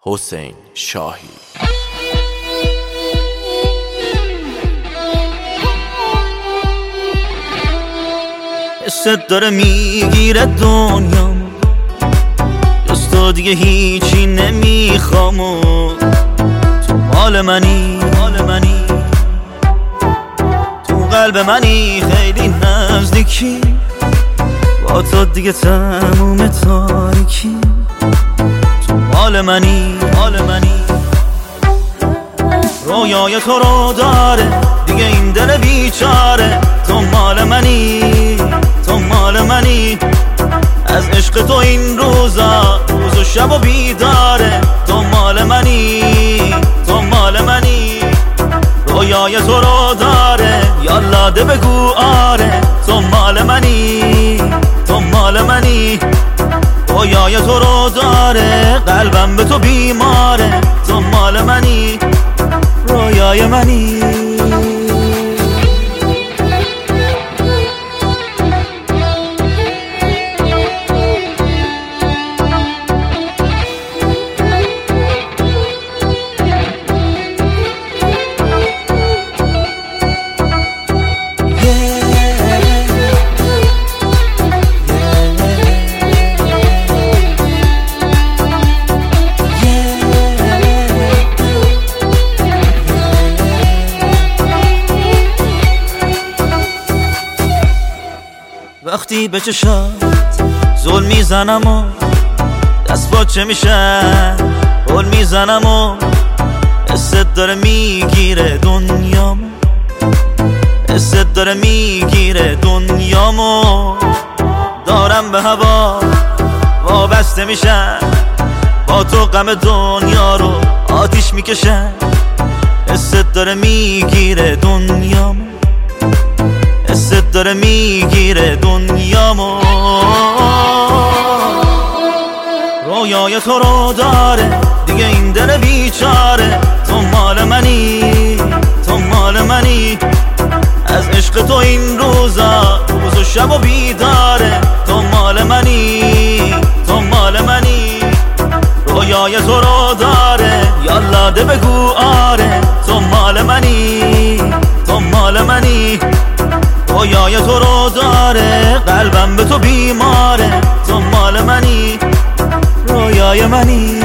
حسین شاهی. حست داره میگیره دنیامو، جز تو دیگه هیچی نمیخوام و تو مال منی، تو قلب منی خیلی نزدیکی، با تو دیگه تموم تاریکی، تو مال منی رویای تو رو داره دیگه این دل بیچاره، تو مال منی از عشق تو این روزا روز و شب و بیداره، تو مال منی رویای تو رو داره یالا ده بگو آره، تو مال منی رویای تو رو داره قلبم به تو بیماره، تو مال منی رویای منی. وقتی به چشات زل میزنم و دست با چه میشن هل میزنم و حست داره میگیره دنیامو، دارم به هوا وابسته میشن، با تو غم دنیا رو آتیش میکشن، حست داره میگیره دنیامو، رویای تو رو داره دیگه این دل بیچاره، تو مال منی از عشق تو این روزا روز و شب و بیداره، تو مال منی رویای تو رو داره یالا ده بگو آره، تو مال منی رویای تو رو داره قلبم به تو بیماره، تو مال منی رویای منی.